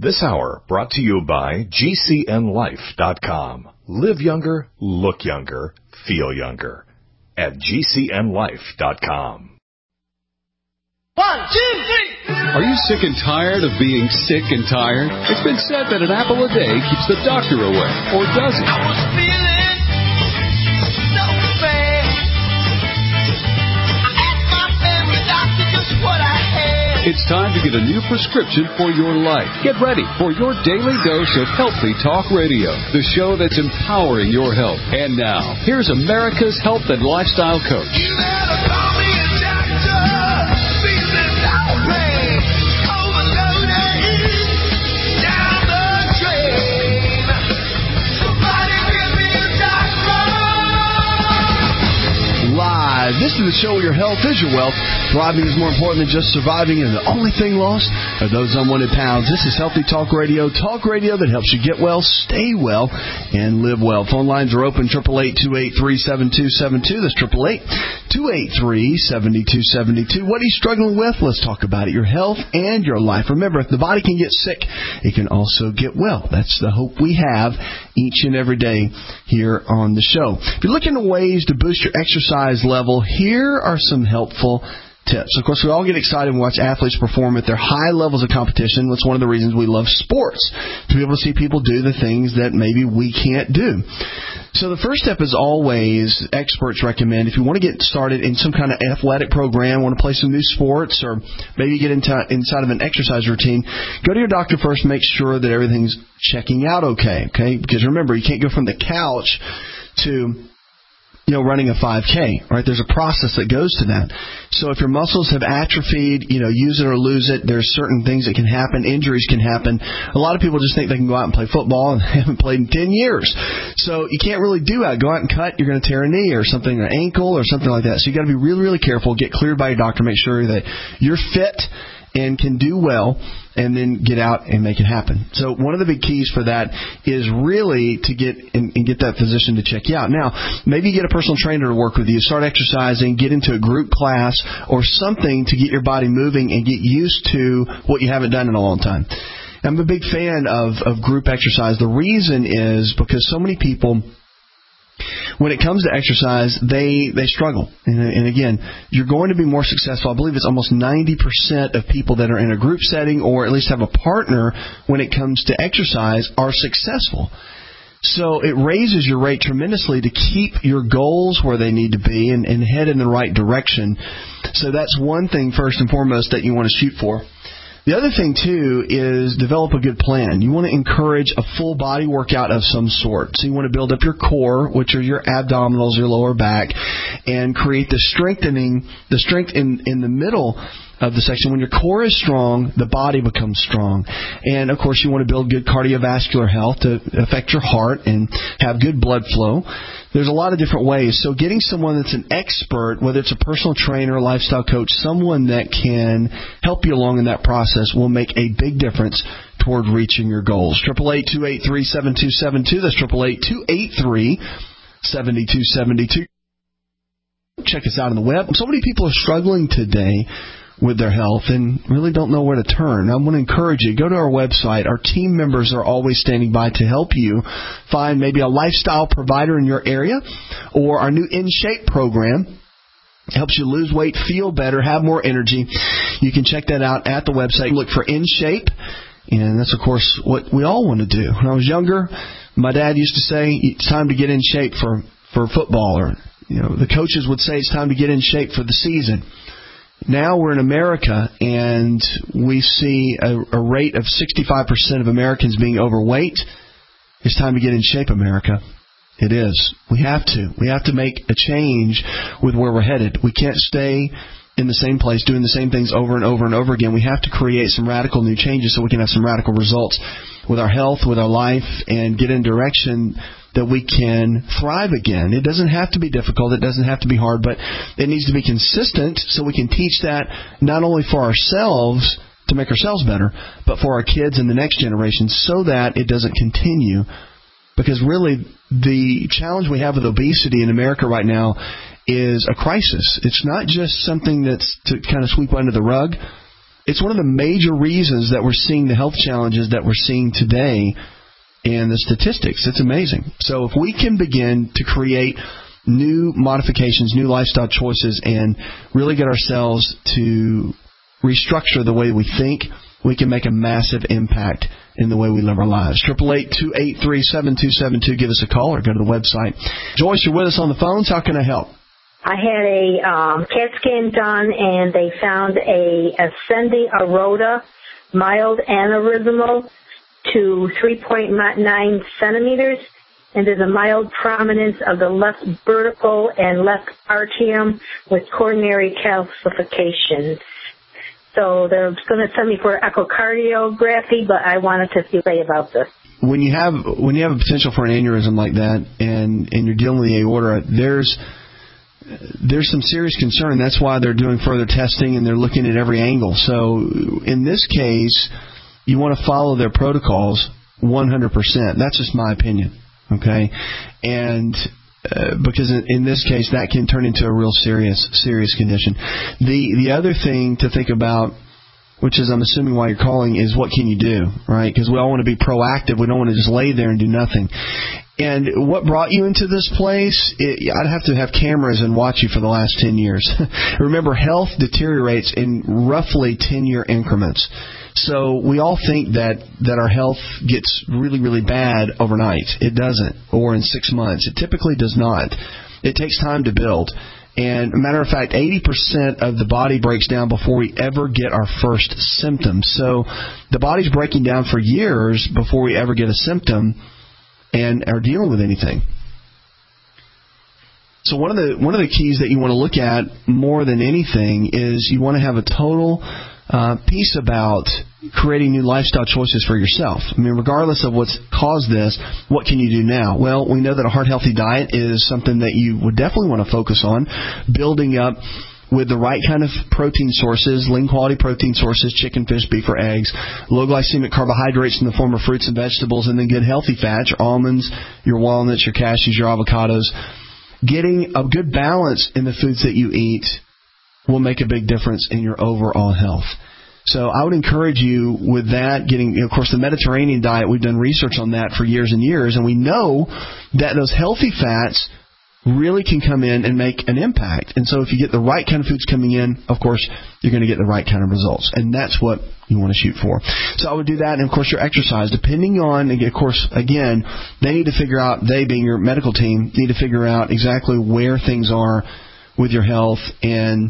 This hour brought to you by GCNLife.com. Live younger, look younger, feel younger at GCNLife.com. 1, 2, 3. Are you sick and tired of being sick and tired? It's been said that an apple a day keeps the doctor away, or does it? I was feeling so bad. I asked my family doctor just what I had. It's time to get a new prescription for your life. Get ready for your daily dose of Healthy Talk Radio, the show that's empowering your health. And now, here's America's health and lifestyle coach. You better call me a doctor. Feeling so bad. Overloaded. Down the drain. Somebody give me a doctor. Live. This is the show where your health is your wealth. Thriving is more important than just surviving, and the only thing lost are those unwanted pounds. This is Healthy Talk Radio that helps you get well, stay well, and live well. Phone lines are open, 888-283-7272. That's 888-283-7272. What are you struggling with? Let's talk about it. Your health and your life. Remember, if the body can get sick, it can also get well. That's the hope we have each and every day here on the show. If you're looking at ways to boost your exercise level, here are some helpful tips. Of course, we all get excited when we watch athletes perform at their high levels of competition. That's one of the reasons we love sports, to be able to see people do the things that maybe we can't do. So the first step is always, experts recommend, if you want to get started in some kind of athletic program, want to play some new sports, or maybe get inside of an exercise routine, go to your doctor first, make sure that everything's checking out okay? Because remember, you can't go from the couch to running a 5K, right? There's a process that goes to that. So if your muscles have atrophied, use it or lose it, there's certain things that can happen. Injuries can happen. A lot of people just think they can go out and play football and they haven't played in 10 years. So you can't really do that. Go out and cut, you're going to tear a knee or something, or ankle or something like that. So you got to be really, really careful. Get cleared by your doctor. Make sure that you're fit and can do well, and then get out and make it happen. So one of the big keys for that is really to get that physician to check you out. Now, maybe you get a personal trainer to work with you, start exercising, get into a group class or something to get your body moving and get used to what you haven't done in a long time. I'm a big fan of group exercise. The reason is because so many people, when it comes to exercise, they struggle. And again, you're going to be more successful. I believe it's almost 90% of people that are in a group setting or at least have a partner when it comes to exercise are successful. So it raises your rate tremendously to keep your goals where they need to be and head in the right direction. So that's one thing first and foremost that you want to shoot for. The other thing, too, is develop a good plan. You want to encourage a full body workout of some sort. So you want to build up your core, which are your abdominals, your lower back, and create the strength in the middle of the section. When your core is strong, the body becomes strong. And, of course, you want to build good cardiovascular health to affect your heart and have good blood flow. There's a lot of different ways. So getting someone that's an expert, whether it's a personal trainer, a lifestyle coach, someone that can help you along in that process will make a big difference toward reaching your goals. 888-283-7272. That's 888-283-7272. Check us out on the web. So many people are struggling today with their health and really don't know where to turn. I want to encourage you, go to our website. Our team members are always standing by to help you find maybe a lifestyle provider in your area, or our new In Shape program. It helps you lose weight, feel better, have more energy. You can check that out at the website. Look for In Shape, and that's, of course, what we all want to do. When I was younger, my dad used to say, it's time to get in shape for football, or the coaches would say it's time to get in shape for the season. Now we're in America, and we see a rate of 65% of Americans being overweight. It's time to get in shape, America. It is. We have to. We have to make a change with where we're headed. We can't stay in the same place doing the same things over and over and over again. We have to create some radical new changes so we can have some radical results with our health, with our life, and get in direction that we can thrive again. It doesn't have to be difficult. It doesn't have to be hard, but it needs to be consistent so we can teach that not only for ourselves to make ourselves better, but for our kids and the next generation so that it doesn't continue. Because really, the challenge we have with obesity in America right now is a crisis. It's not just something that's to kind of sweep under the rug. it's one of the major reasons that we're seeing the health challenges that we're seeing today in the statistics. It's amazing. So if we can begin to create new modifications, new lifestyle choices, and really get ourselves to restructure the way we think, we can make a massive impact in the way we live our lives. 888-283-7272. Give us a call or go to the website. Joyce, you're with us on the phones. How can I help? I had a CAT scan done, and they found a ascending aorta, mild aneurysmal to 3.9 centimeters, and there's a mild prominence of the left vertical and left atrium with coronary calcifications. So they're going to send me for echocardiography, but I wanted to see about this. When you have a potential for an aneurysm like that, and you're dealing with the aorta, there's some serious concern. That's why they're doing further testing and they're looking at every angle. So in this case, you want to follow their protocols 100%. That's just my opinion. Okay, and because in this case that can turn into a real serious condition. The other thing to think about, which is I'm assuming why you're calling, is what can you do, right? Because we all want to be proactive. We don't want to just lay there and do nothing. And what brought you into this place, I'd have to have cameras and watch you for the last 10 years. Remember, health deteriorates in roughly 10-year increments. So we all think that our health gets really, really bad overnight. It doesn't, or in 6 months. It typically does not. It takes time to build. And a matter of fact, 80% of the body breaks down before we ever get our first symptoms. So the body's breaking down for years before we ever get a symptom and are dealing with anything. So one of the keys that you want to look at more than anything is you want to have a total piece about creating new lifestyle choices for yourself. I mean, regardless of what's caused this, what can you do now? Well, we know that a heart-healthy diet is something that you would definitely want to focus on, building up with the right kind of protein sources, lean quality protein sources, chicken, fish, beef, or eggs, low glycemic carbohydrates in the form of fruits and vegetables, and then good healthy fats, your almonds, your walnuts, your cashews, your avocados. Getting a good balance in the foods that you eat will make a big difference in your overall health. So I would encourage you with that, getting, of course, the Mediterranean diet, we've done research on that for years and years, and we know that those healthy fats really can come in and make an impact. And so if you get the right kind of foods coming in, of course, you're going to get the right kind of results. And that's what you want to shoot for. So I would do that. And, of course, your exercise, depending on, and of course, again, they need to figure out, they being your medical team, need to figure out exactly where things are with your health and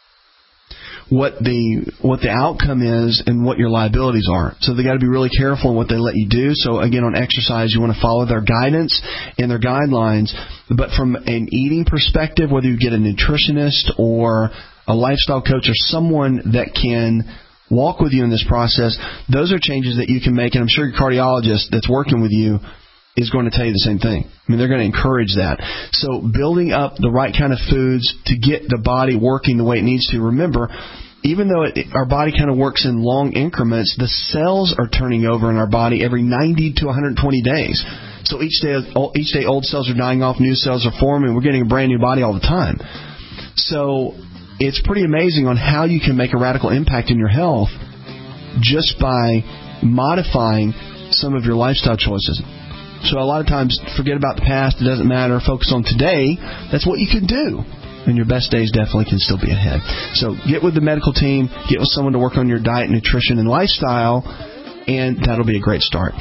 what the outcome is and what your liabilities are. So they got to be really careful in what they let you do. So again, on exercise, you want to follow their guidance and their guidelines. But from an eating perspective, whether you get a nutritionist or a lifestyle coach or someone that can walk with you in this process, those are changes that you can make. And I'm sure your cardiologist that's working with you is going to tell you the same thing. I mean, they're going to encourage that. So building up the right kind of foods to get the body working the way it needs to. Remember, even though our body kind of works in long increments, the cells are turning over in our body every 90 to 120 days. So each day old cells are dying off, new cells are forming. We're getting a brand new body all the time. So it's pretty amazing on how you can make a radical impact in your health just by modifying some of your lifestyle choices. So a lot of times, forget about the past. It doesn't matter. Focus on today. That's what you can do. And your best days definitely can still be ahead. So get with the medical team. Get with someone to work on your diet, nutrition, and lifestyle. And that'll be a great start.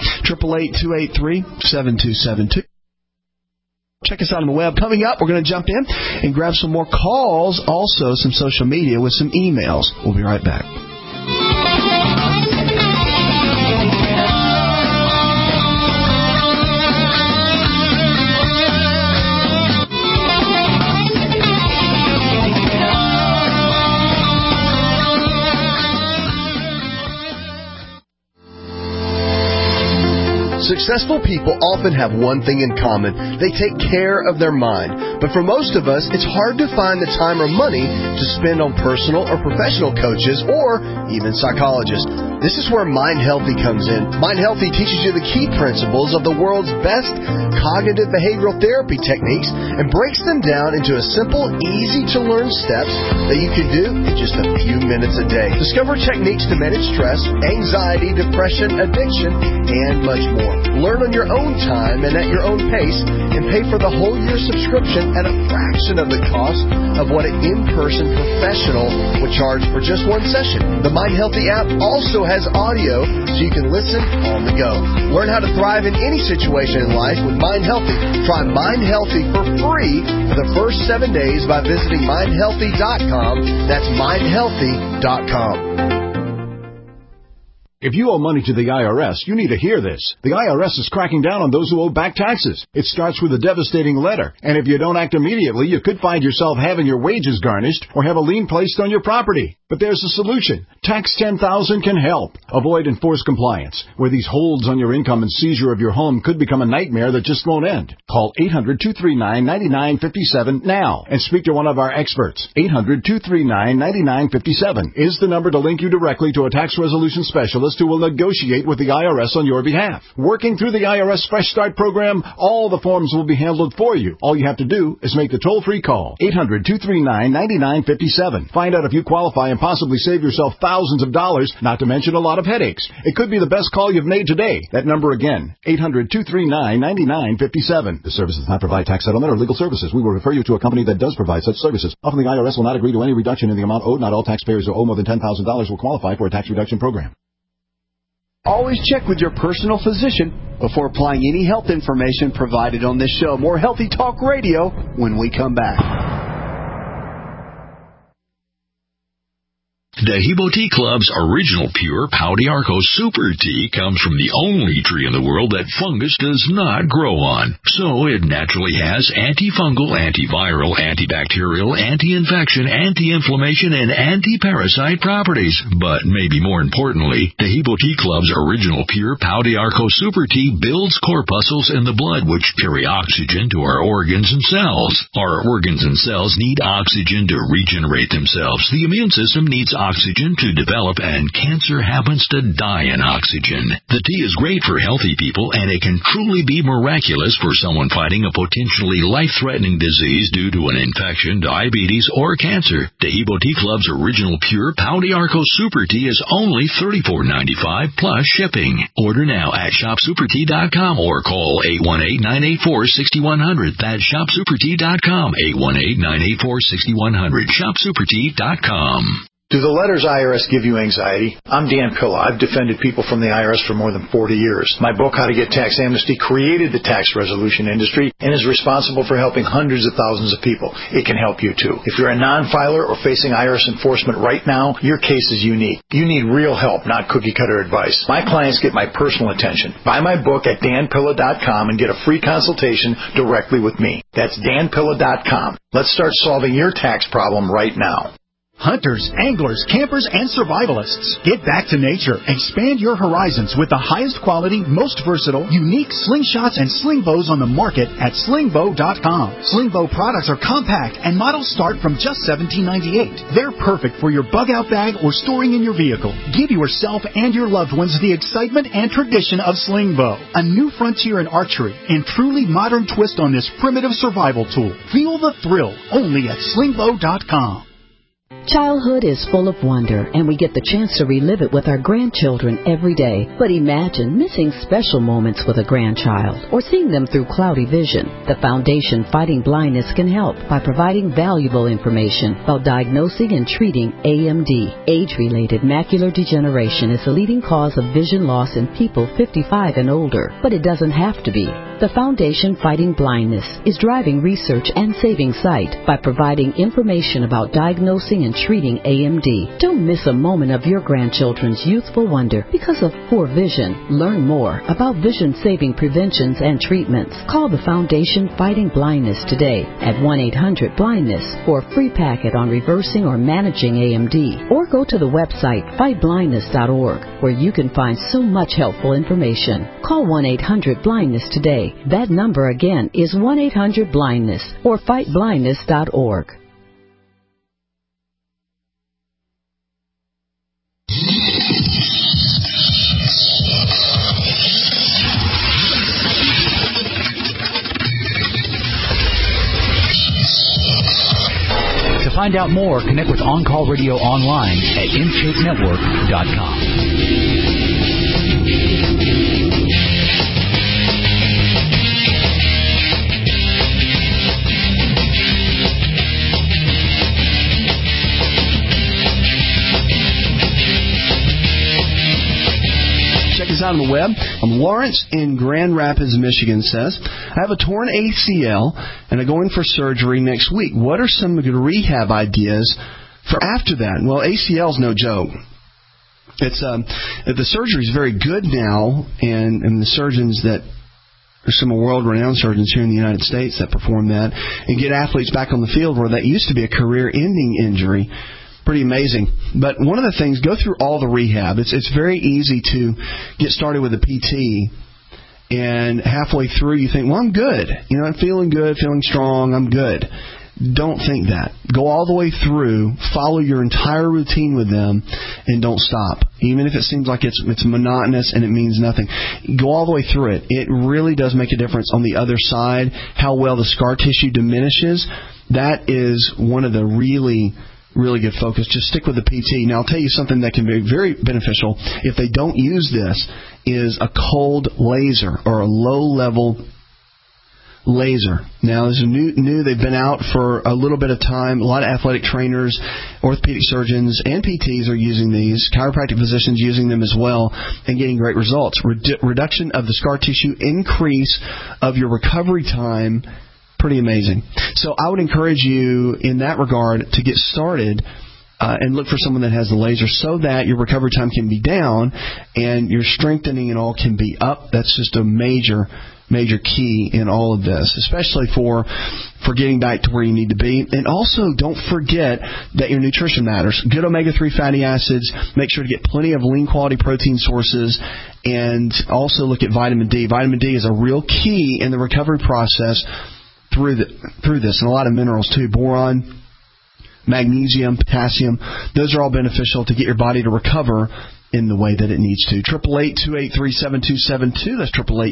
888-283-7272. Check us out on the web. Coming up, we're going to jump in and grab some more calls. Also, some social media with some emails. We'll be right back. Successful people often have one thing in common. They take care of their mind. But for most of us, it's hard to find the time or money to spend on personal or professional coaches or even psychologists. This is where Mind Healthy comes in. Mind Healthy teaches you the key principles of the world's best cognitive behavioral therapy techniques and breaks them down into a simple, easy-to-learn steps that you can do in just a few minutes a day. Discover techniques to manage stress, anxiety, depression, addiction, and much more. Learn on your own time and at your own pace, and pay for the whole year subscription at a fraction of the cost of what an in-person professional would charge for just one session. The Mind Healthy app also has audio so you can listen on the go. Learn how to thrive in any situation in life with Mind Healthy. Try Mind Healthy for free for the first 7 days by visiting mindhealthy.com. That's mindhealthy.com. If you owe money to the IRS, you need to hear this. The IRS is cracking down on those who owe back taxes. It starts with a devastating letter, and if you don't act immediately, you could find yourself having your wages garnished or have a lien placed on your property. But there's a solution. Tax 10,000 can help. Avoid enforced compliance, where these holds on your income and seizure of your home could become a nightmare that just won't end. Call 800-239-9957 now and speak to one of our experts. 800-239-9957 is the number to link you directly to a tax resolution specialist who will negotiate with the IRS on your behalf. Working through the IRS Fresh Start program, all the forms will be handled for you. All you have to do is make the toll-free call. 800-239-9957. Find out if you qualify and possibly save yourself thousands of dollars, not to mention a lot of headaches. It could be the best call you've made today. That number again, 800-239-9957. This service does not provide tax settlement or legal services. We will refer you to a company that does provide such services. Often the IRS will not agree to any reduction in the amount owed. Not all taxpayers who owe more than $10,000 will qualify for a tax reduction program. Always check with your personal physician before applying any health information provided on this show. More Healthy Talk Radio when we come back. Dehibo Tea Club's original pure Pau d'Arco Super Tea comes from the only tree in the world that fungus does not grow on. So it naturally has antifungal, antiviral, antibacterial, anti-infection, anti-inflammation, and anti-parasite properties. But maybe more importantly, Dehibo Tea Club's original pure Pau d'Arco Super Tea builds corpuscles in the blood which carry oxygen to our organs and cells. Our organs and cells need oxygen to regenerate themselves. The immune system needs oxygen to develop, and cancer happens to die in oxygen. The tea is great for healthy people, and it can truly be miraculous for someone fighting a potentially life-threatening disease due to an infection, diabetes, or cancer. Dehibo Tea Club's original pure Pau d'Arco Super Tea is only $34.95 plus shipping. Order now at shopsupertea.com or call 818-984-6100. That's shopsupertea.com, 818-984-6100, shopsupertea.com. Do the letters IRS give you anxiety? I'm Dan Pilla. I've defended people from the IRS for more than 40 years. My book, How to Get Tax Amnesty, created the tax resolution industry and is responsible for helping hundreds of thousands of people. It can help you, too. If you're a non-filer or facing IRS enforcement right now, your case is unique. You need real help, not cookie-cutter advice. My clients get my personal attention. Buy my book at danpilla.com and get a free consultation directly with me. That's danpilla.com. Let's start solving your tax problem right now. Hunters, anglers, campers, and survivalists. Get back to nature. Expand your horizons with the highest quality, most versatile, unique slingshots and sling bows on the market at slingbow.com. Slingbow products are compact and models start from just $17.98. They're perfect for your bug-out bag or storing in your vehicle. Give yourself and your loved ones the excitement and tradition of Slingbow, a new frontier in archery and truly modern twist on this primitive survival tool. Feel the thrill only at slingbow.com. Childhood is full of wonder, and we get the chance to relive it with our grandchildren every day. But imagine missing special moments with a grandchild or seeing them through cloudy vision. The Foundation Fighting Blindness can help by providing valuable information about diagnosing and treating AMD. Age-related macular degeneration is the leading cause of vision loss in people 55 and older, but it doesn't have to be. The Foundation Fighting Blindness is driving research and saving sight by providing information about diagnosing discovering and treating AMD. Don't miss a moment of your grandchildren's youthful wonder because of poor vision. Learn more about vision-saving preventions and treatments. Call the Foundation Fighting Blindness today at 1-800-BLINDNESS for a free packet on reversing or managing AMD. Or go to the website fightblindness.org where you can find so much helpful information. Call 1-800-BLINDNESS today. That number again is 1-800-BLINDNESS or fightblindness.org. To find out more, connect with On Call Radio online at InShapeNetwork.com. Out on the web. Lawrence in Grand Rapids, Michigan says, I have a torn ACL and I'm going for surgery next week. What are some good rehab ideas for after that? Well, ACL is no joke. It's the surgery is very good now, and the surgeons that there's some world-renowned surgeons here in the United States that perform that and get athletes back on the field where that used to be a career-ending injury. Pretty amazing. But one of the things, go through all the rehab. It's very easy to get started with a PT, and halfway through you think, well, I'm good. You know, I'm feeling good, feeling strong, I'm good. Don't think that. Go all the way through, follow your entire routine with them, and don't stop. Even if it seems like it's monotonous and it means nothing. Go all the way through it. It really does make a difference on the other side, how well the scar tissue diminishes. That is one of the really good focus. Just stick with the PT. Now, I'll tell you something that can be very beneficial if they don't use this is a cold laser or a low-level laser. Now, this is new. They've been out for a little bit of time. A lot of athletic trainers, orthopedic surgeons, and PTs are using these. Chiropractic physicians using them as well and getting great results. Reduction of the scar tissue, increase of your recovery time. Pretty amazing. So I would encourage you in that regard to get started and look for someone that has the laser so that your recovery time can be down and your strengthening and all can be up. That's just a major key in all of this, especially for getting back to where you need to be. And also, don't forget that your nutrition matters. Good omega-3 fatty acids. Make sure to get plenty of lean quality protein sources, and also look at vitamin D. Vitamin D is a real key in the recovery process through this, and a lot of minerals too. Boron, magnesium, potassium, those are all beneficial to get your body to recover in the way that it needs to. 888-283-7272. That's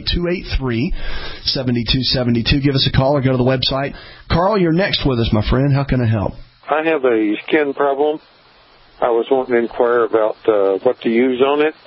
888-283-7272. Give us a call or go to the website. Carl, you're next with us, my friend. How can I help? I have a skin problem. I was wanting to inquire about what to use on it.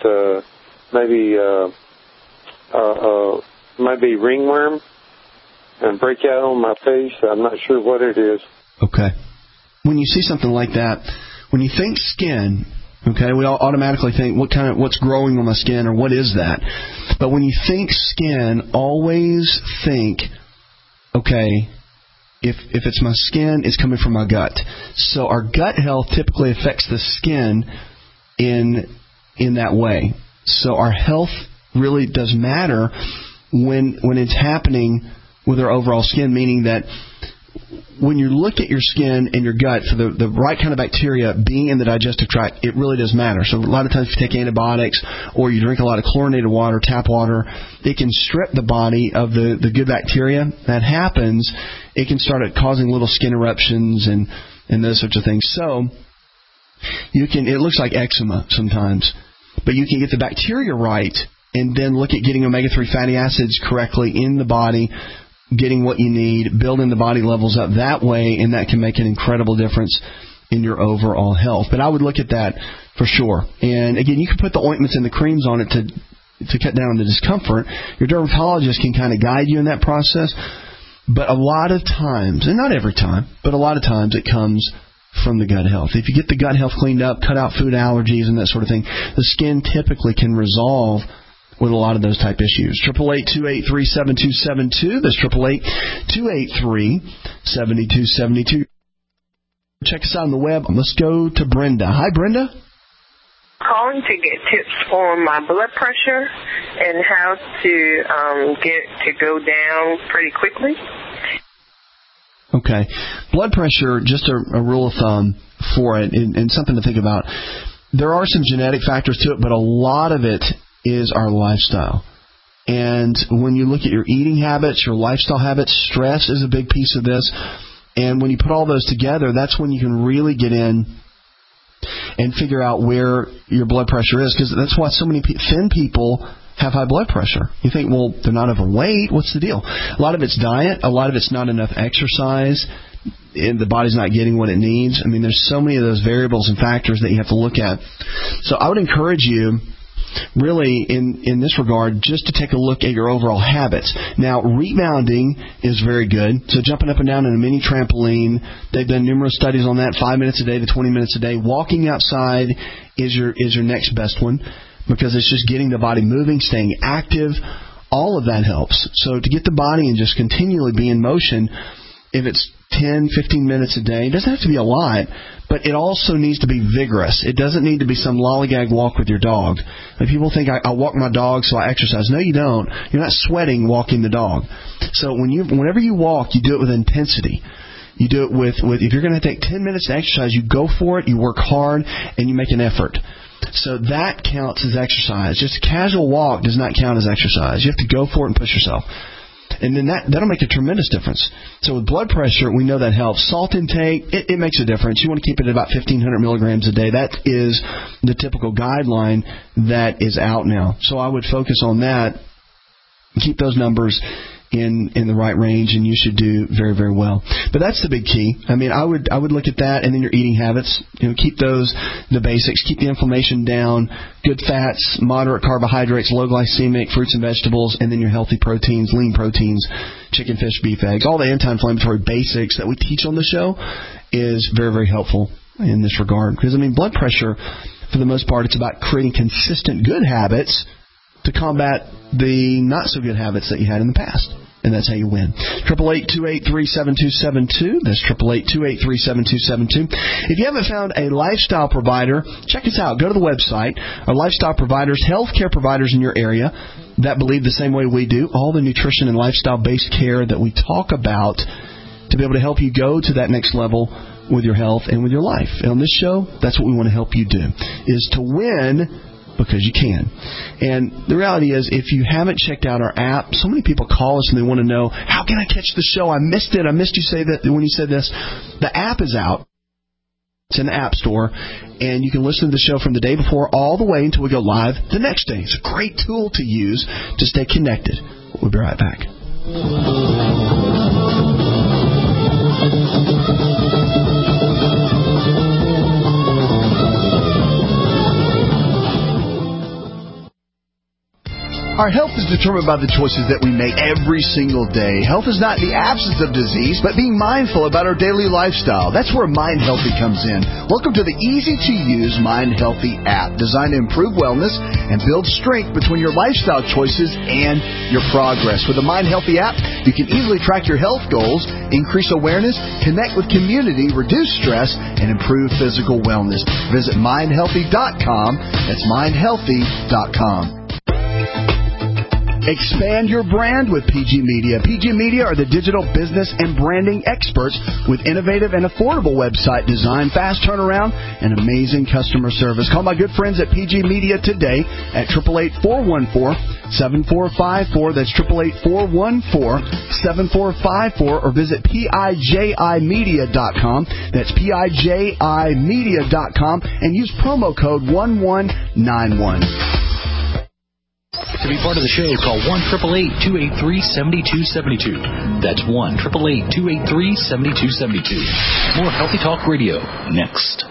Maybe ringworm and breakout on my face. I'm not sure what it is. Okay. When you see something like that, when you think skin, okay, we all automatically think what's growing on my skin or what is that? But when you think skin, always think, okay, if it's my skin, it's coming from my gut. So our gut health typically affects the skin in that way. So our health really does matter when it's happening with our overall skin, meaning that when you look at your skin and your gut for the right kind of bacteria being in the digestive tract, it really does matter. So a lot of times if you take antibiotics or you drink a lot of chlorinated water, tap water, it can strip the body of the good bacteria. That happens, it can start causing little skin eruptions and those sorts of things. So it looks like eczema sometimes, but you can get the bacteria right and then look at getting omega-3 fatty acids correctly in the body, getting what you need, building the body levels up that way, and that can make an incredible difference in your overall health. But I would look at that for sure. And again, you can put the ointments and the creams on it to cut down on the discomfort. Your dermatologist can kind of guide you in that process. But a lot of times, and not every time, but a lot of times it comes from the gut health. If you get the gut health cleaned up, cut out food allergies and that sort of thing, the skin typically can resolve with a lot of those type issues. 888-283-7272. That's 888-283-7272. Check us out on the web. Let's go to Brenda. Hi, Brenda. Calling to get tips on my blood pressure and how to get to go down pretty quickly. Okay. Blood pressure, just a rule of thumb for it, and something to think about. There are some genetic factors to it, but a lot of it is our lifestyle. And when you look at your eating habits, your lifestyle habits, stress is a big piece of this. And when you put all those together, that's when you can really get in and figure out where your blood pressure is, because that's why so many thin people have high blood pressure. You think, well, they're not overweight. What's the deal? A lot of it's diet. A lot of it's not enough exercise. And the body's not getting what it needs. I mean, there's so many of those variables and factors that you have to look at. So I would encourage you, really, in this regard, just to take a look at your overall habits. Now, rebounding is very good. So jumping up and down in a mini trampoline, they've done numerous studies on that, 5 minutes a day to 20 minutes a day. Walking outside is your next best one, because it's just getting the body moving, staying active. All of that helps. So to get the body and just continually be in motion, if it's 10, 15 minutes a day, it doesn't have to be a lot, but it also needs to be vigorous. It doesn't need to be some lollygag walk with your dog. Like, people think, I walk my dog so I exercise. No, you don't. You're not sweating walking the dog. So whenever you walk, you do it with intensity. You do it with if you're going to take 10 minutes to exercise, you go for it, you work hard, and you make an effort. So that counts as exercise. Just a casual walk does not count as exercise. You have to go for it and push yourself. And then that'll make a tremendous difference. So with blood pressure, we know that helps. Salt intake, it makes a difference. You want to keep it at about 1,500 milligrams a day. That is the typical guideline that is out now. So I would focus on that, keep those numbers in the right range, and you should do very, very well. But that's the big key. I mean, I would look at that, and then your eating habits. Keep those the basics. Keep the inflammation down. Good fats, moderate carbohydrates, low glycemic fruits and vegetables, and then your healthy proteins, lean proteins, chicken, fish, beef, eggs. All the anti-inflammatory basics that we teach on the show is very, very helpful in this regard. Because, I mean, blood pressure, for the most part, it's about creating consistent good habits to combat the not-so-good habits that you had in the past. And that's how you win. 888-283-7272. That's 888-283-7272. If you haven't found a lifestyle provider, check us out. Go to the website. Our lifestyle providers, healthcare providers in your area that believe the same way we do, all the nutrition and lifestyle-based care that we talk about to be able to help you go to that next level with your health and with your life. And on this show, that's what we want to help you do, is to win because you can. And the reality is, if you haven't checked out our app, so many people call us and they want to know, how can I catch the show? I missed it. I missed you say that when you said this. The app is out. It's in the App Store, and you can listen to the show from the day before all the way until we go live the next day. It's a great tool to use to stay connected. We'll be right back. Our health is determined by the choices that we make every single day. Health is not the absence of disease, but being mindful about our daily lifestyle. That's where Mind Healthy comes in. Welcome to the easy-to-use Mind Healthy app, designed to improve wellness and build strength between your lifestyle choices and your progress. With the Mind Healthy app, you can easily track your health goals, increase awareness, connect with community, reduce stress, and improve physical wellness. Visit mindhealthy.com. That's mindhealthy.com. Expand your brand with PG Media. PG Media are the digital business and branding experts with innovative and affordable website design, fast turnaround, and amazing customer service. Call my good friends at PG Media today at 888-414-7454. That's 888-414-7454, or visit PIJImedia.com. That's PIJImedia.com, and use promo code 1191. To be part of the show, call 1-888-283-7272. That's 1-888-283-7272. More Healthy Talk Radio next.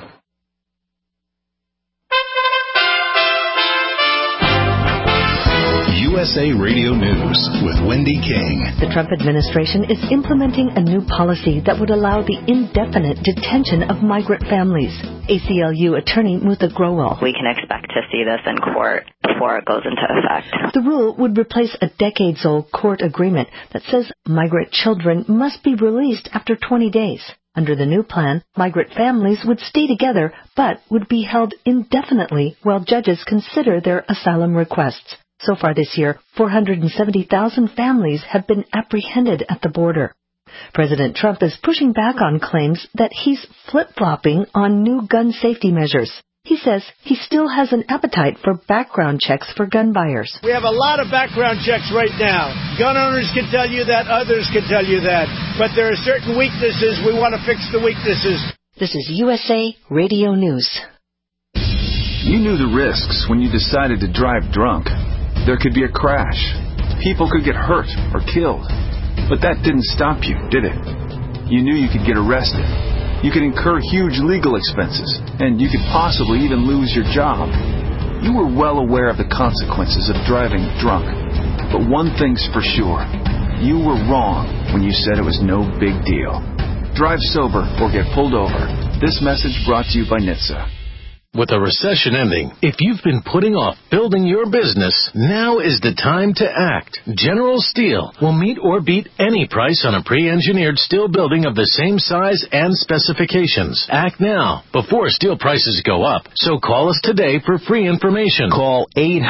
USA Radio News with Wendy King. The Trump administration is implementing a new policy that would allow the indefinite detention of migrant families. ACLU attorney Mutha Growell. We can expect to see this in court before it goes into effect. The rule would replace a decades-old court agreement that says migrant children must be released after 20 days. Under the new plan, migrant families would stay together but would be held indefinitely while judges consider their asylum requests. So far this year, 470,000 families have been apprehended at the border. President Trump is pushing back on claims that he's flip-flopping on new gun safety measures. He says he still has an appetite for background checks for gun buyers. We have a lot of background checks right now. Gun owners can tell you that, others can tell you that. But there are certain weaknesses. We want to fix the weaknesses. This is USA Radio News. You knew the risks when you decided to drive drunk. There could be a crash. People could get hurt or killed. But that didn't stop you, did it? You knew you could get arrested. You could incur huge legal expenses, and you could possibly even lose your job. You were well aware of the consequences of driving drunk. But one thing's for sure. You were wrong when you said it was no big deal. Drive sober or get pulled over. This message brought to you by NHTSA. With a recession ending, if you've been putting off building your business, now is the time to act. General Steel will meet or beat any price on a pre-engineered steel building of the same size and specifications. Act now, before steel prices go up. So call us today for free information. Call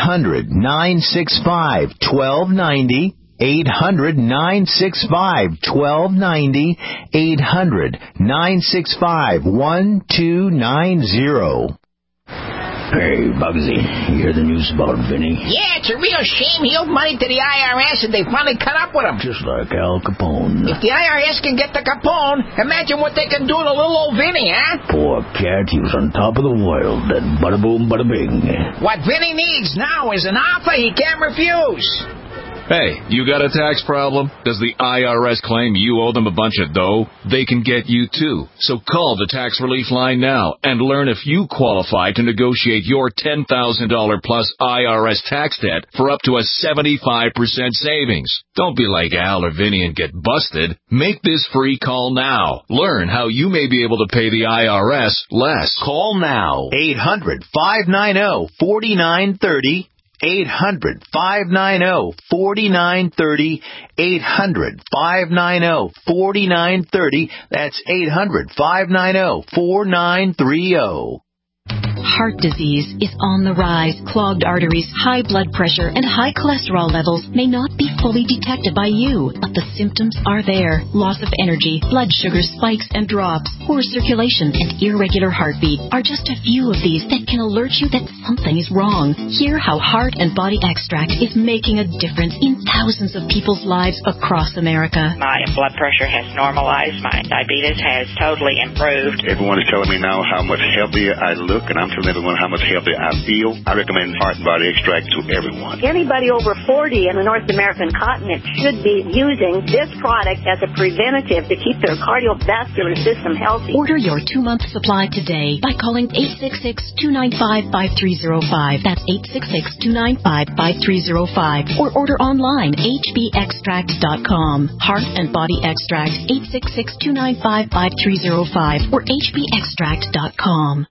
800-965-1290. 800-965-1290. 800-965-1290. Hey, Bugsy, you hear the news about Vinny? Yeah, it's a real shame he owed money to the IRS and they finally cut up with him. Just like Al Capone. If the IRS can get to Capone, imagine what they can do to little old Vinny, huh? Poor cat, he was on top of the world, then bada boom, bada bing. What Vinny needs now is an offer he can't refuse. Hey, you got a tax problem? Does the IRS claim you owe them a bunch of dough? They can get you too. So call the Tax Relief Line now and learn if you qualify to negotiate your $10,000 plus IRS tax debt for up to a 75% savings. Don't be like Al or Vinny and get busted. Make this free call now. Learn how you may be able to pay the IRS less. Call now. 800-590-4930. 800-590-4930. 800-590-4930. That's 800-590-4930. Heart disease is on the rise. Clogged arteries, high blood pressure, and high cholesterol levels may not be fully detected by you, but the symptoms are there. Loss of energy, blood sugar spikes and drops, poor circulation, and irregular heartbeat are just a few of these that can alert you that something is wrong. Hear how Heart and Body Extract is making a difference in thousands of people's lives across America. My blood pressure has normalized. My diabetes has totally improved. Everyone is telling me now how much healthier I look, and I'm telling everyone how much healthier I feel. I recommend Heart and Body Extract to everyone. Anybody over 40 in the North American continent should be using this product as a preventative to keep their cardiovascular system healthy. Order your 2-month supply today by calling 866-295-5305. That's 866-295-5305. Or order online, hbextract.com. Heart and Body Extract, 866-295-5305 or hbextract.com.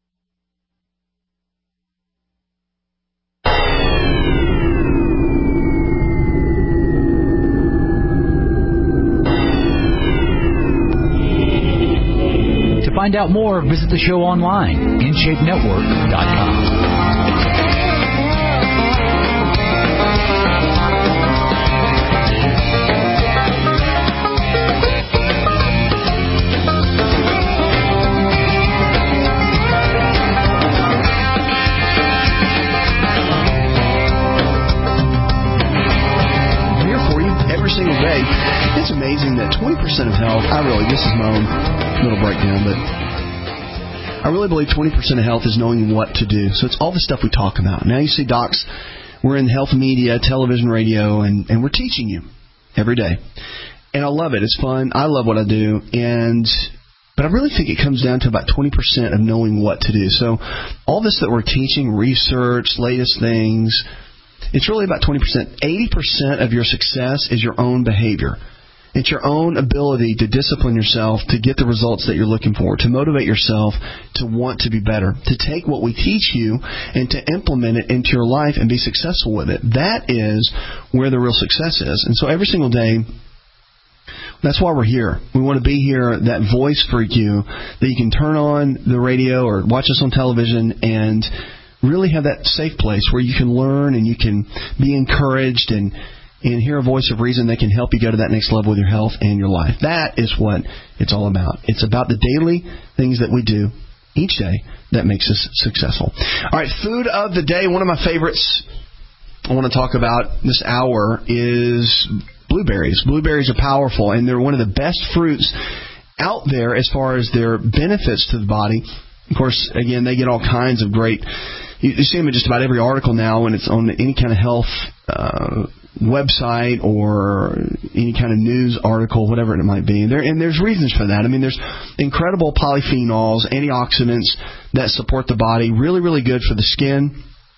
To find out more, visit the show online, InShapeNetwork.com. Single day. It's amazing that 20% of health, this is my own little breakdown, but I really believe 20% of health is knowing what to do. So it's all the stuff we talk about. Now you see docs, we're in health media, television, radio, and we're teaching you every day. And I love it. It's fun. I love what I do. But I really think it comes down to about 20% of knowing what to do. So all this that we're teaching, research, latest things, it's really about 20%. 80% of your success is your own behavior. It's your own ability to discipline yourself, to get the results that you're looking for, to motivate yourself, to want to be better, to take what we teach you and to implement it into your life and be successful with it. That is where the real success is. And so every single day, That's why we're here. We want to be here, that voice for you, that you can turn on the radio or watch us on television and really have that safe place where you can learn and you can be encouraged and hear a voice of reason that can help you go to that next level with your health and your life. That is what it's all about. It's about the daily things that we do each day that makes us successful. All right, food of the day. One of my favorites I want to talk about this hour is blueberries. Blueberries are powerful, and they're one of the best fruits out there as far as their benefits to the body. Of course, again, they get all kinds of great... You see them in just about every article now when it's on any kind of health website or any kind of news article, whatever it might be. And there's reasons for that. I mean, there's incredible polyphenols, antioxidants that support the body, really, really good for the skin.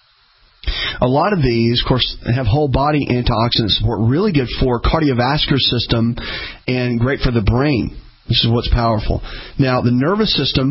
A lot of these, of course, have whole body antioxidant support, really good for cardiovascular system and great for the brain. This is what's powerful. Now, the nervous system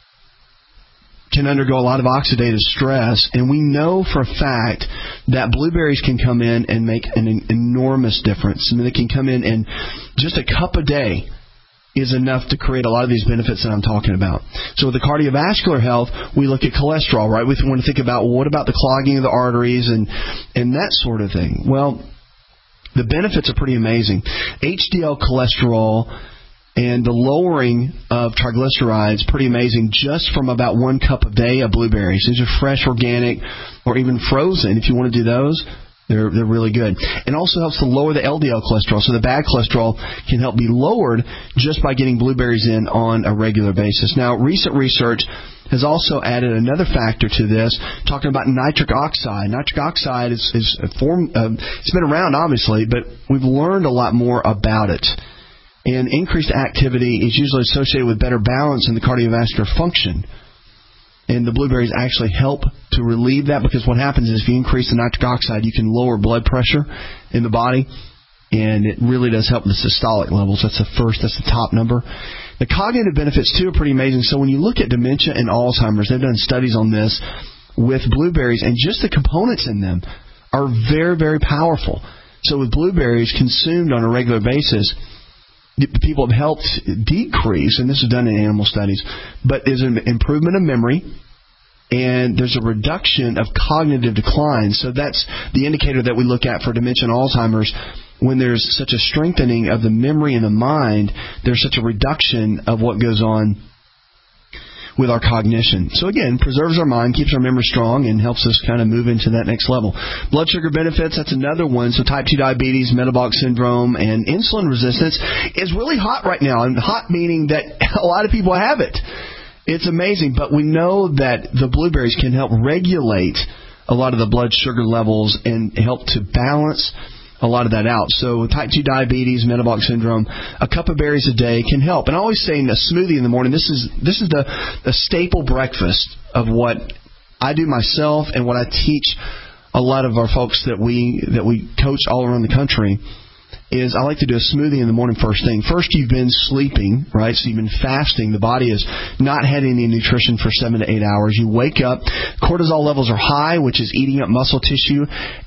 can undergo a lot of oxidative stress, and we know for a fact that blueberries can come in and make an enormous difference. I mean, they can come in and just a cup a day is enough to create a lot of these benefits that I'm talking about. So with the cardiovascular health, we look at cholesterol, right? We want to think about, well, what about the clogging of the arteries and that sort of thing? Well, the benefits are pretty amazing. HDL cholesterol and the lowering of triglycerides, pretty amazing, just from about 1 cup a day of blueberries. These are fresh, organic, or even frozen. If you want to do those, they're really good. And also helps to lower the LDL cholesterol. So the bad cholesterol can help be lowered just by getting blueberries in on a regular basis. Now, recent research has also added another factor to this, talking about nitric oxide. Nitric oxide is a form, it's been around, obviously, but we've learned a lot more about it. And increased activity is usually associated with better balance in the cardiovascular function. And the blueberries actually help to relieve that, because what happens is if you increase the nitric oxide, you can lower blood pressure in the body, and it really does help the systolic levels. That's the top number. The cognitive benefits, too, are pretty amazing. So when you look at dementia and Alzheimer's, they've done studies on this with blueberries, and just the components in them are very, very powerful. So with blueberries consumed on a regular basis, people have helped decrease, and this is done in animal studies, but there's an improvement of memory, and there's a reduction of cognitive decline. So that's the indicator that we look at for dementia and Alzheimer's. When there's such a strengthening of the memory and the mind, there's such a reduction of what goes on with our cognition. So again, preserves our mind, keeps our memory strong, and helps us kind of move into that next level. Blood sugar benefits, that's another one. So type 2 diabetes, metabolic syndrome, and insulin resistance is really hot right now. And hot meaning that a lot of people have it. It's amazing. But we know that the blueberries can help regulate a lot of the blood sugar levels and help to balance a lot of that out. So type 2 diabetes, metabolic syndrome, a cup of berries a day can help. And I always say in a smoothie in the morning, this is the staple breakfast of what I do myself and what I teach a lot of our folks that we coach all around the country. Is I like to do a smoothie in the morning first thing. First, you've been sleeping, right? So you've been fasting. The body has not had any nutrition for 7 to 8 hours. You wake up, cortisol levels are high, which is eating up muscle tissue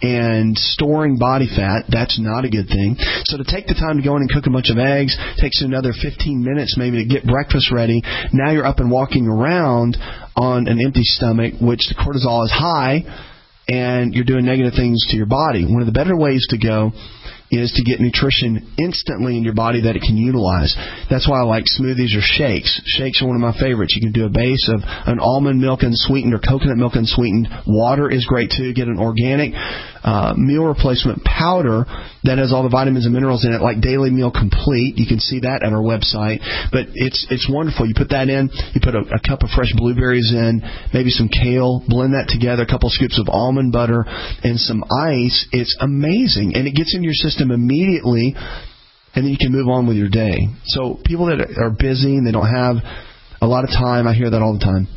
and storing body fat. That's not a good thing. So to take the time to go in and cook a bunch of eggs takes you another 15 minutes maybe to get breakfast ready. Now you're up and walking around on an empty stomach, which the cortisol is high, and you're doing negative things to your body. One of the better ways to go is to get nutrition instantly in your body that it can utilize. That's why I like smoothies or shakes. Shakes are one of my favorites. You can do a base of an almond milk unsweetened or coconut milk unsweetened. Water is great too. Get an organic meal replacement powder that has all the vitamins and minerals in it, like Daily Meal Complete. You can see that at our website. But it's wonderful. You put that in. You put a cup of fresh blueberries in, maybe some kale. Blend that together. A couple scoops of almond butter and some ice. It's amazing, and it gets in your system immediately, and then you can move on with your day. So people that are busy and they don't have a lot of time, I hear that all the time.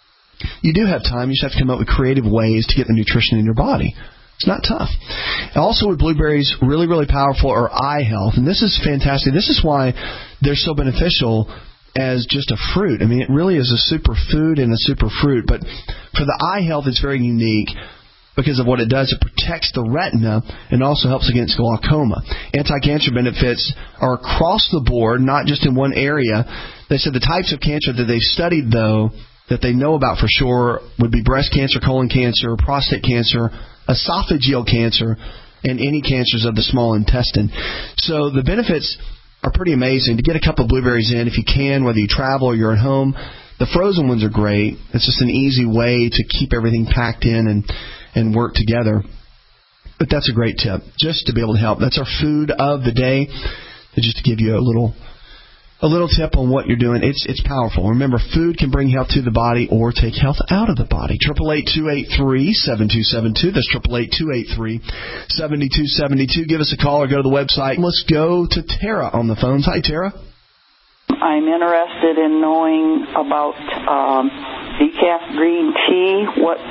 You do have time. You just have to come up with creative ways to get the nutrition in your body. It's not tough. Also with blueberries, really, really powerful are eye health. And this is fantastic. This is why they're so beneficial as just a fruit. I mean, it really is a superfood and a superfruit. But for the eye health, it's very unique. because of what it does. It protects the retina and also helps against glaucoma. Anti-cancer benefits are across the board, not just in one area. They said the types of cancer that they've studied, though, that they know about for sure would be breast cancer, colon cancer, prostate cancer, esophageal cancer, and any cancers of the small intestine. So the benefits are pretty amazing. To get a cup of blueberries in, if you can, whether you travel or you're at home, the frozen ones are great. It's just an easy way to keep everything packed in and work together. But that's a great tip, just to be able to help. That's our food of the day, just to give you a little tip on what you're doing. It's powerful. Remember, food can bring health to the body or take health out of the body. 888-283-7272. That's 888-283-7272. Give us a call or go to the website. Let's go to Tara on the phones. Hi, Tara. I'm interested in knowing about decaf green tea.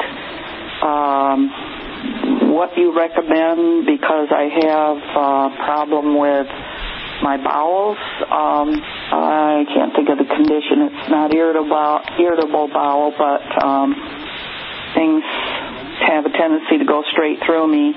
What you recommend, because I have a problem with my bowels. I can't think of the condition. It's not irritable bowel, but things have a tendency to go straight through me.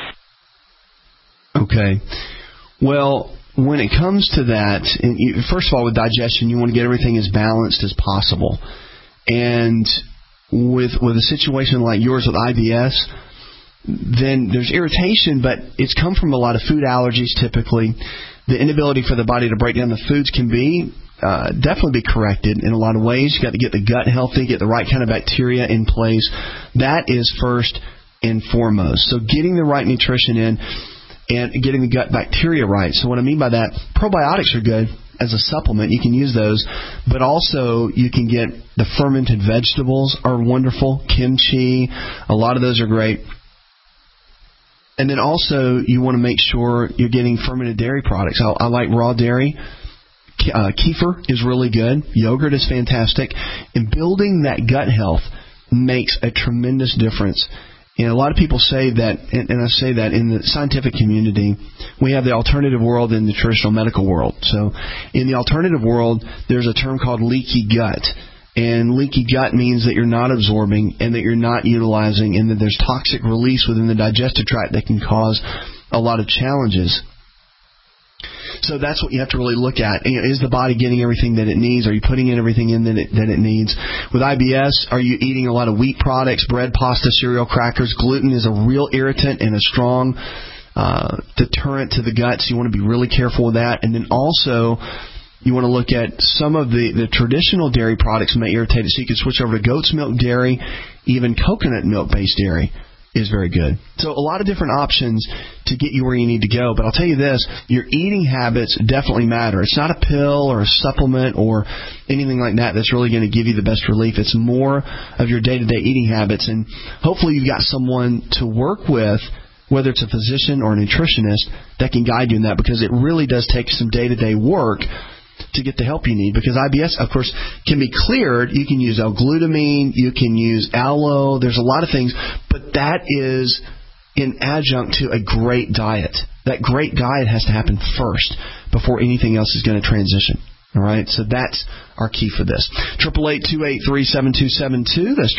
Okay. Well, when it comes to that, first of all, with digestion, you want to get everything as balanced as possible. And with a situation like yours with IBS, then there's irritation, but it's come from a lot of food allergies typically. The inability for the body to break down the foods can be definitely be corrected in a lot of ways. You've got to get the gut healthy, get the right kind of bacteria in place. That is first and foremost. So getting the right nutrition in and getting the gut bacteria right. So what I mean by that, probiotics are good as a supplement. You can use those. But also you can get the fermented vegetables are wonderful. Kimchi, a lot of those are great. And then also you want to make sure you're getting fermented dairy products. I like raw dairy. Kefir is really good. Yogurt is fantastic. And building that gut health makes a tremendous difference. And a lot of people say that, and I say that in the scientific community, we have the alternative world and the traditional medical world. So in the alternative world, there's a term called leaky gut. And leaky gut means that you're not absorbing and that you're not utilizing and that there's toxic release within the digestive tract that can cause a lot of challenges. So that's what you have to really look at. Is the body getting everything that it needs? Are you putting in everything in that it needs? With IBS, are you eating a lot of wheat products, bread, pasta, cereal, crackers? Gluten is a real irritant and a strong deterrent to the gut, so you want to be really careful with that. And then also, you want to look at some of the traditional dairy products may irritate it, so you can switch over to goat's milk dairy. Even coconut milk-based dairy is very good. So a lot of different options to get you where you need to go. But I'll tell you this, your eating habits definitely matter. It's not a pill or a supplement or anything like that that's really going to give you the best relief. It's more of your day-to-day eating habits. And hopefully you've got someone to work with, whether it's a physician or a nutritionist, that can guide you in that, because it really does take some day-to-day work to get the help you need, because IBS, of course, can be cleared. You can use L-glutamine, you can use aloe, there's a lot of things, but that is in adjunct to a great diet. That great diet has to happen first before anything else is going to transition. All right, so that's our key for this. 888-283-7272. That's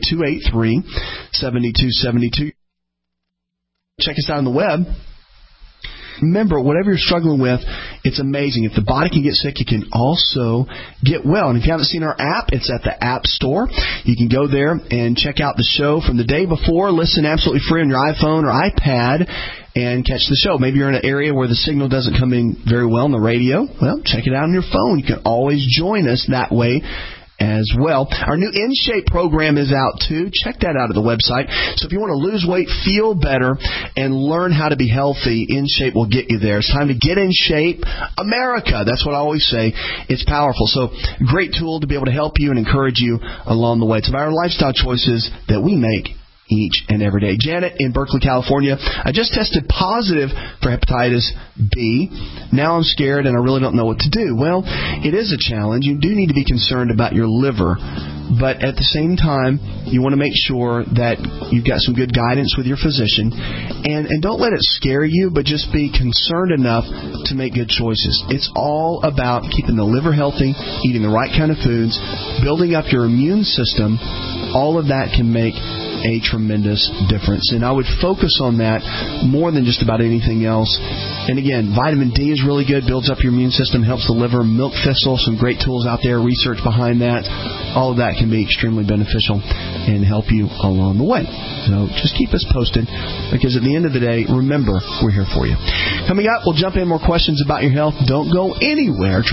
888-283-7272. Check us out on the web. Remember, whatever you're struggling with, it's amazing. If the body can get sick, you can also get well. And if you haven't seen our app, it's at the App Store. You can go there and check out the show from the day before. Listen absolutely free on your iPhone or iPad and catch the show. Maybe you're in an area where the signal doesn't come in very well on the radio. Well, check it out on your phone. You can always join us that way as well. Our new InShape program is out too. Check that out at the website. So if you want to lose weight, feel better, and learn how to be healthy, InShape will get you there. It's time to get in shape, America. That's what I always say. It's powerful. So great tool to be able to help you and encourage you along the way. It's about our lifestyle choices that we make each and every day. Janet in Berkeley, California. I just tested positive for hepatitis B. Now I'm scared and I really don't know what to do. Well, it is a challenge. You do need to be concerned about your liver. But at the same time, you want to make sure that you've got some good guidance with your physician. And don't let it scare you, but just be concerned enough to make good choices. It's all about keeping the liver healthy, eating the right kind of foods, building up your immune system. All of that can make a tremendous difference. And I would focus on that more than just about anything else. And again, vitamin D is really good, builds up your immune system, helps the liver. Milk thistle, some great tools out there, research behind that. All of that can be extremely beneficial and help you along the way. So just keep us posted, because at the end of the day, remember, we're here for you. Coming up, we'll jump in more questions about your health. Don't go anywhere.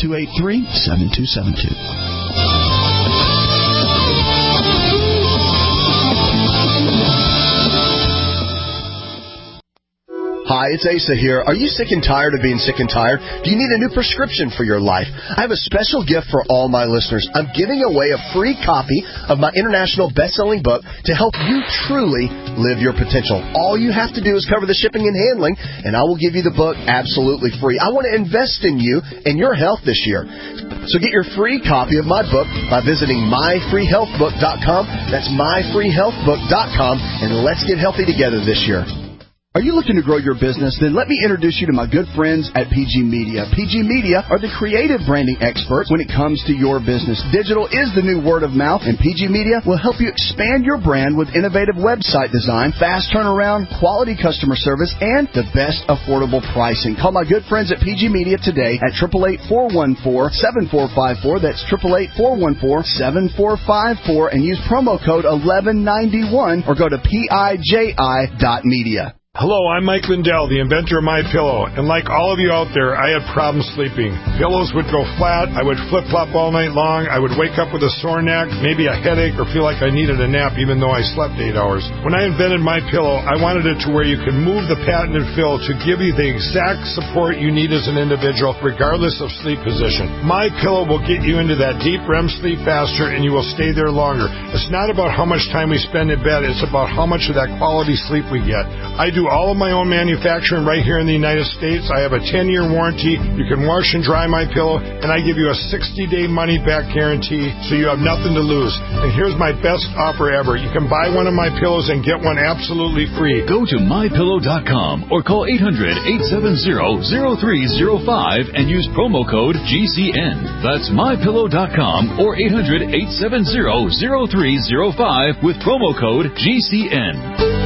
888-283-7272. Hi, it's Asa here. Are you sick and tired of being sick and tired? Do you need a new prescription for your life? I have a special gift for all my listeners. I'm giving away a free copy of my international best-selling book to help you truly live your potential. All you have to do is cover the shipping and handling, and I will give you the book absolutely free. I want to invest in you and your health this year. So get your free copy of my book by visiting myfreehealthbook.com. That's myfreehealthbook.com, and let's get healthy together this year. Are you looking to grow your business? Then let me introduce you to my good friends at PG Media. PG Media are the creative branding experts when it comes to your business. Digital is the new word of mouth, and PG Media will help you expand your brand with innovative website design, fast turnaround, quality customer service, and the best affordable pricing. Call my good friends at PG Media today at 888-414-7454. That's 888-414-7454, and use promo code 1191 or go to PIJI.media. Hello, I'm Mike Lindell, the inventor of MyPillow, and like all of you out there, I had problems sleeping. Pillows would go flat, I would flip-flop all night long, I would wake up with a sore neck, maybe a headache, or feel like I needed a nap even though I slept 8 hours. When I invented MyPillow, I wanted it to where you could move the patented fill to give you the exact support you need as an individual, regardless of sleep position. MyPillow will get you into that deep REM sleep faster, and you will stay there longer. It's not about how much time we spend in bed, it's about how much of that quality sleep we get. I do all of my own manufacturing right here in the United States. I have a 10-year warranty. You can wash and dry my pillow, and I give you a 60-day money-back guarantee, so you have nothing to lose. And here's my best offer ever. You can buy one of my pillows and get one absolutely free. Go to mypillow.com or call 800-870-0305 and use promo code GCN. That's mypillow.com or 800-870-0305 with promo code GCN.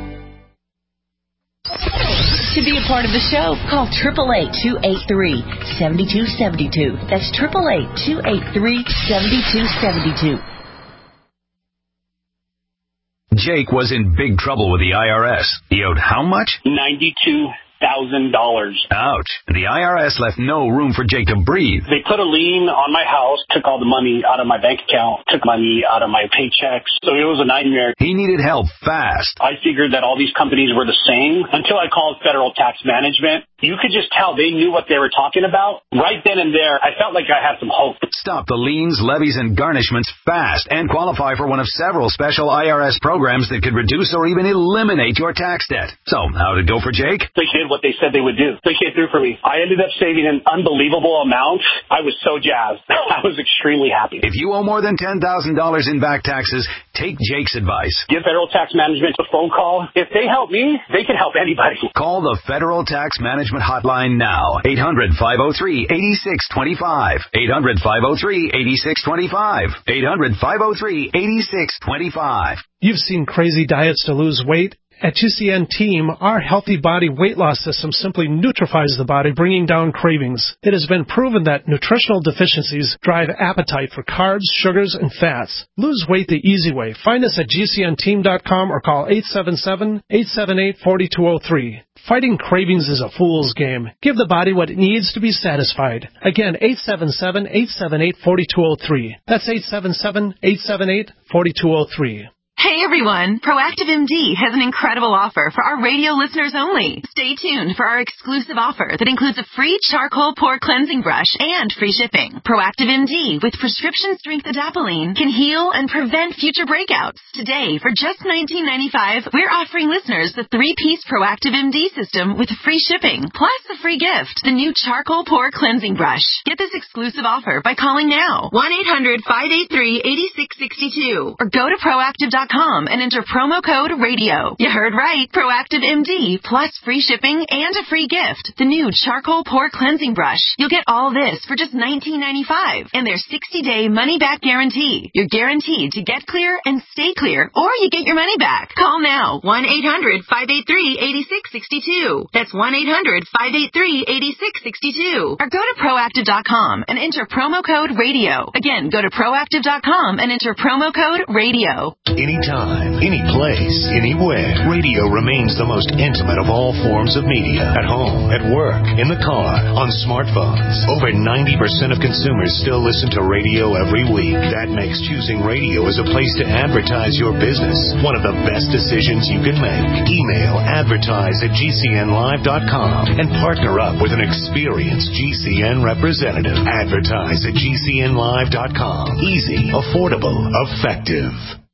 To be a part of the show, call 888-283-7272. That's 888-283-7272. Jake was in big trouble with the IRS. He owed how much? $92,000. Ouch. The IRS left no room for Jake to breathe. They put a lien on my house, took all the money out of my bank account, took money out of my paychecks. So it was a nightmare. He needed help fast. I figured that all these companies were the same until I called Federal Tax Management. You could just tell they knew what they were talking about. Right then and there, I felt like I had some hope. Stop the liens, levies, and garnishments fast and qualify for one of several special IRS programs that could reduce or even eliminate your tax debt. So, how did it go for Jake? They did what they said they would do. They came through for me. I ended up saving an unbelievable amount. I was so jazzed. I was extremely happy. If you owe more than $10,000 in back taxes, take Jake's advice. Give Federal Tax Management a phone call. If they help me, they can help anybody. Call the Federal Tax Management hotline now. 800-503-8625. 800-503-8625. 800-503-8625. You've seen crazy diets to lose weight. At GCN Team, our Healthy Body Weight Loss System simply neutralizes the body, bringing down cravings. It has been proven that nutritional deficiencies drive appetite for carbs, sugars, and fats. Lose weight the easy way. Find us at GCNteam.com or call 877-878-4203. Fighting cravings is a fool's game. Give the body what it needs to be satisfied. Again, 877-878-4203. That's 877-878-4203. Hey everyone, Proactive MD has an incredible offer for our radio listeners only. Stay tuned for our exclusive offer that includes a free charcoal pore cleansing brush and free shipping. Proactive MD with prescription strength adapalene can heal and prevent future breakouts. Today, for just $19.95, we're offering listeners the 3-piece Proactive MD system with free shipping, plus a free gift, the new charcoal pore cleansing brush. Get this exclusive offer by calling now, 1-800-583-8662, or go to proactive.com proactiveMD.com and enter promo code RADIO. You heard right. Proactive MD plus free shipping and a free gift. The new charcoal pore cleansing brush. You'll get all this for just $19.95 and their 60-day money-back guarantee. You're guaranteed to get clear and stay clear, or you get your money back. Call now. 1-800-583-8662. That's 1-800-583-8662. Or go to proactive.com and enter promo code RADIO. Again, go to proactive.com and enter promo code RADIO. Anytime, any place, anywhere, radio remains the most intimate of all forms of media. At home, at work, in the car, on smartphones. Over 90% of consumers still listen to radio every week. That makes choosing radio as a place to advertise your business one of the best decisions you can make. Email advertise@gcnlive.com and partner up with an experienced GCN representative. Advertise@gcnlive.com. Easy, affordable, effective.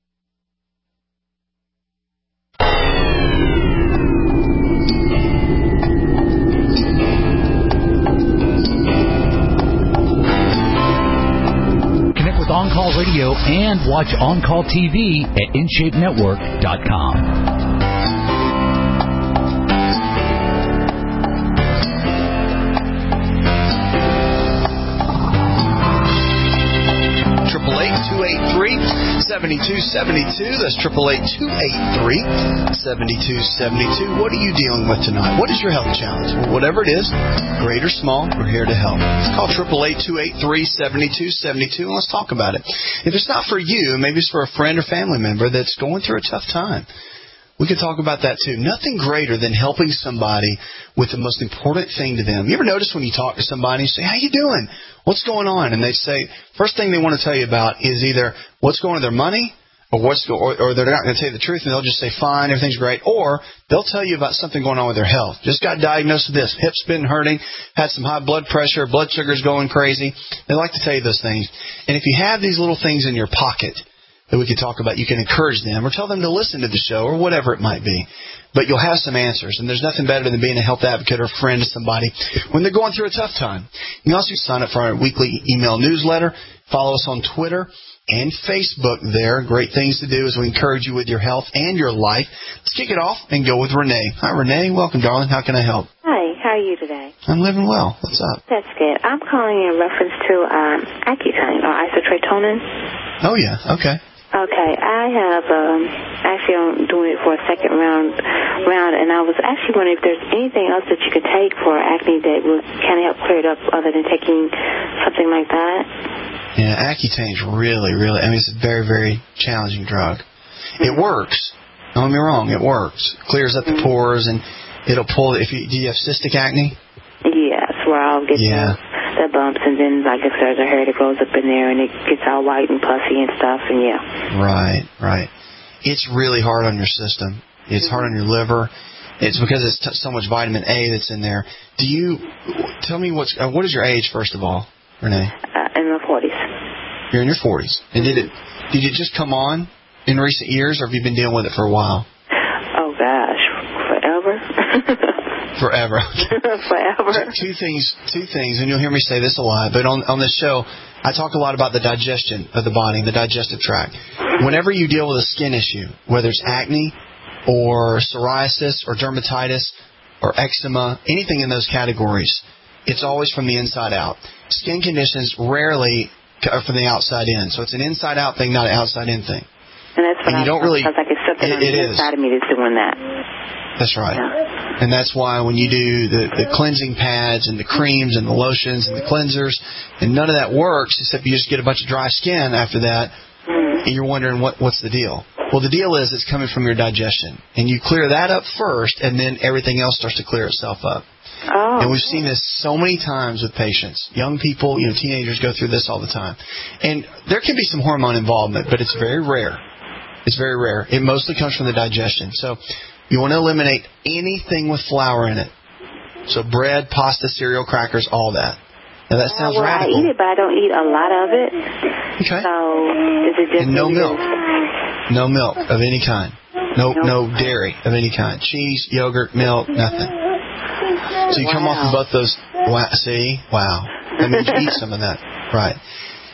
On Call Radio and watch On Call TV at InShapeNetwork.com. 888-283-7272. That's 888-283-7272. What are you dealing with tonight? What is your health challenge? Well, whatever it is, great or small, we're here to help. Call 888-283-7272 and let's talk about it. If it's not for you, maybe it's for a friend or family member that's going through a tough time. We can talk about that too. Nothing greater than helping somebody with the most important thing to them. You ever notice when you talk to somebody and you say, how you doing? What's going on? And they say, first thing they want to tell you about is either what's going on with their money or they're not going to tell you the truth and they'll just say, fine, everything's great. Or they'll tell you about something going on with their health. Just got diagnosed with this. Hip's been hurting, had some high blood pressure, blood sugar's going crazy. They like to tell you those things. And if you have these little things in your pocket that we can talk about, you can encourage them or tell them to listen to the show or whatever it might be. But you'll have some answers, and there's nothing better than being a health advocate or a friend to somebody when they're going through a tough time. You can also sign up for our weekly email newsletter. Follow us on Twitter and Facebook there. Great things to do as we encourage you with your health and your life. Let's kick it off and go with Renee. Hi, Renee. Welcome, darling. How can I help? Hi. How are you today? I'm living well. What's up? That's good. I'm calling in reference to Accutane or isotretinoin. Oh, yeah. Okay. Okay, I have, actually I'm doing it for a second round, and I was actually wondering if there's anything else that you could take for acne that would kind of help clear it up other than taking something like that. Yeah, Accutane's really, I mean, it's a very, very challenging drug. It works. Don't get me wrong, it works. It clears up the pores, and it'll pull, do you have cystic acne? Yes, where I'll get the bumps, and then like if there's a hair that grows up in there and it gets all white and puffy and stuff, and Right. It's really hard on your system. It's hard on your liver. It's because it's so much vitamin A that's in there. Do you tell me what is your age first of all, Renee? In my 40s. You're in your 40s. And did it just come on in recent years, or have you been dealing with it for a while? Oh gosh, forever. Forever. Forever. Two things, and you'll hear me say this a lot, but on this show, I talk a lot about the digestion of the body, the digestive tract. Whenever you deal with a skin issue, whether it's acne or psoriasis or dermatitis or eczema, anything in those categories, it's always from the inside out. Skin conditions rarely are from the outside in, so it's an inside-out thing, not an outside-in thing. And that's what you don't really. Sounds like it's something on the inside of me that's doing that. That's right. Yeah. And that's why when you do the cleansing pads and the creams and the lotions and the cleansers, and none of that works except you just get a bunch of dry skin after that, and you're wondering what's the deal. Well, the deal is it's coming from your digestion. And you clear that up first, and then everything else starts to clear itself up. Oh. And we've seen this so many times with patients. Young people, teenagers go through this all the time. And there can be some hormone involvement, but it's very rare. It's very rare. It mostly comes from the digestion. So you want to eliminate anything with flour in it. So bread, pasta, cereal, crackers, all that. Now that sounds radical. I eat it, but I don't eat a lot of it. Okay. So is it just... And no milk. No milk of any kind. No dairy of any kind. Cheese, yogurt, milk, nothing. So you come off of both those. See? Wow. That means you eat some of that. Right.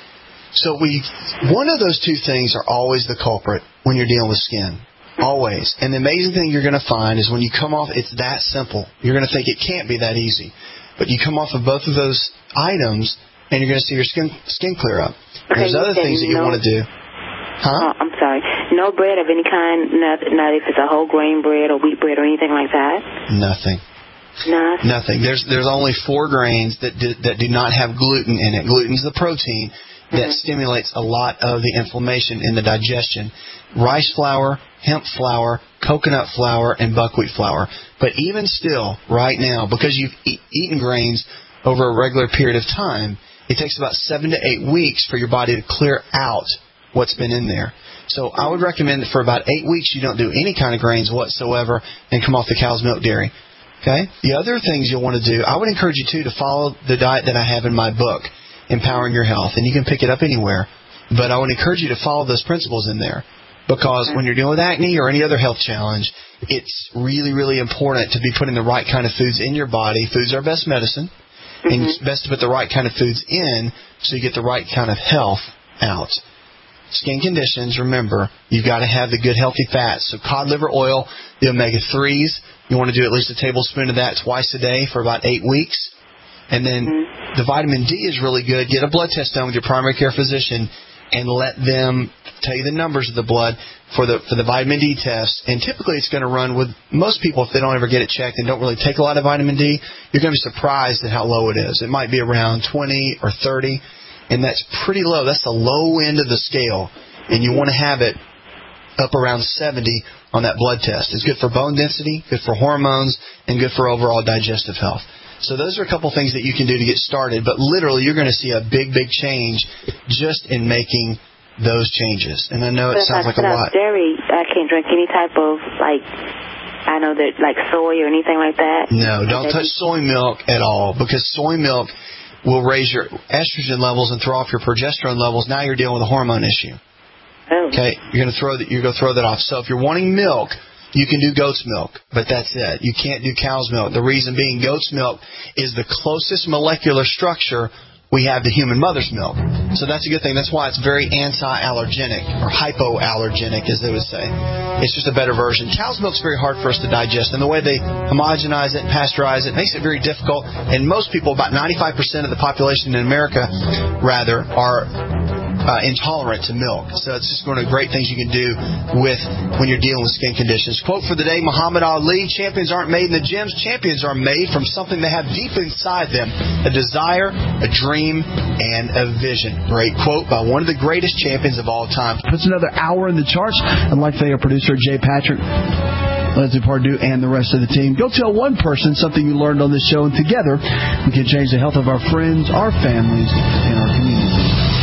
So one of those two things are always the culprit when you're dealing with skin. Always. And the amazing thing you're going to find is when you come off, it's that simple. You're going to think it can't be that easy. But you come off of both of those items, and you're going to see your skin clear up. Okay, there's other things that you want to do. Huh? I'm sorry. No bread of any kind, not if it's a whole grain bread or wheat bread or anything like that? Nothing. Nothing. There's only 4 grains that do not have gluten in it. Gluten's the protein that stimulates a lot of the inflammation in the digestion. Rice flour, hemp flour, coconut flour, and buckwheat flour. But even still, right now, because you've eaten grains over a regular period of time, it takes about 7 to 8 weeks for your body to clear out what's been in there. So I would recommend that for about 8 weeks you don't do any kind of grains whatsoever and come off the cow's milk dairy. Okay? The other things you'll want to do, I would encourage you, too, to follow the diet that I have in my book, Empowering Your Health. And you can pick it up anywhere. But I would encourage you to follow those principles in there. Because when you're dealing with acne or any other health challenge, it's really, really important to be putting the right kind of foods in your body. Foods are best medicine. And it's best to put the right kind of foods in so you get the right kind of health out. Skin conditions, remember, you've got to have the good healthy fats. So cod liver oil, the omega-3s, you want to do at least a tablespoon of that twice a day for about 8 weeks. And then the vitamin D is really good. Get a blood test done with your primary care physician and let them tell you the numbers of the blood for the vitamin D test. And typically it's going to run with most people, if they don't ever get it checked and don't really take a lot of vitamin D, you're going to be surprised at how low it is. It might be around 20 or 30. And that's pretty low. That's the low end of the scale. And you want to have it up around 70 on that blood test. It's good for bone density, good for hormones, and good for overall digestive health. So those are a couple things that you can do to get started. But literally, you're going to see a big, big change just in making those changes. And I know it sounds like a lot. Dairy, I can't drink any type of, I know that, soy or anything like that. No, don't touch soy milk at all, because soy milk will raise your estrogen levels and throw off your progesterone levels. Now you're dealing with a hormone issue. Okay, you're going to throw that off. So if you're wanting milk, you can do goat's milk, but that's it. You can't do cow's milk. The reason being, goat's milk is the closest molecular structure we have to human mother's milk. So that's a good thing. That's why it's very anti-allergenic, or hypoallergenic, as they would say. It's just a better version. Cow's milk's very hard for us to digest, and the way they homogenize it and pasteurize it makes it very difficult. And most people, about 95% of the population in America, are intolerant to milk. So it's just one of the great things you can do when you're dealing with skin conditions. Quote for the day, Muhammad Ali: champions aren't made in the gyms. Champions are made from something they have deep inside them: a desire, a dream, and a vision. Great quote by one of the greatest champions of all time. Puts another hour in the charts. I'd like to thank our producer, Jay Patrick, Leslie Pardue, and the rest of the team. Go tell one person something you learned on this show, and together we can change the health of our friends, our families, and our communities.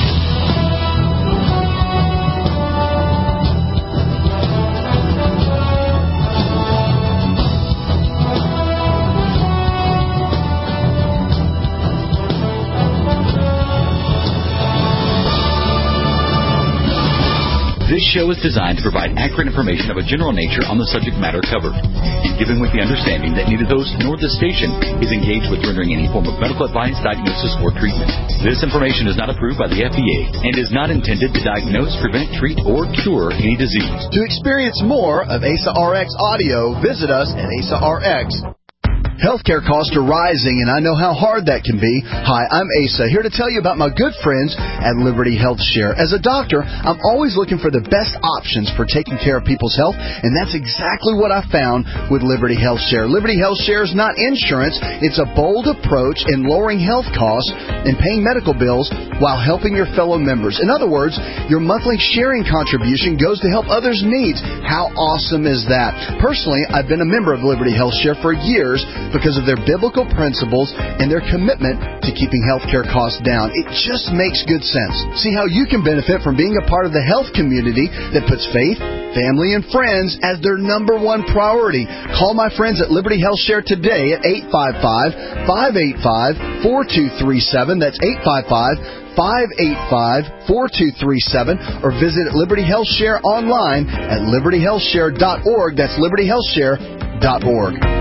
This show is designed to provide accurate information of a general nature on the subject matter covered, and given with the understanding that neither host nor the station is engaged with rendering any form of medical advice, diagnosis, or treatment. This information is not approved by the FDA and is not intended to diagnose, prevent, treat, or cure any disease. To experience more of ASA RX audio, visit us at ASA RX. Healthcare costs are rising, and I know how hard that can be. Hi, I'm Asa, here to tell you about my good friends at Liberty Health Share. As a doctor, I'm always looking for the best options for taking care of people's health, and that's exactly what I found with Liberty Health Share. Liberty Health Share is not insurance. It's a bold approach in lowering health costs and paying medical bills while helping your fellow members. In other words, your monthly sharing contribution goes to help others' needs. How awesome is that? Personally, I've been a member of Liberty Health Share for years because of their biblical principles and their commitment to keeping healthcare costs down. It just makes good sense. See how you can benefit from being a part of the health community that puts faith, family, and friends as their number one priority. Call my friends at Liberty Health Share today at 855-585-4237. That's 855-585-4237, or visit Liberty Health Share online at libertyhealthshare.org. That's libertyhealthshare.org.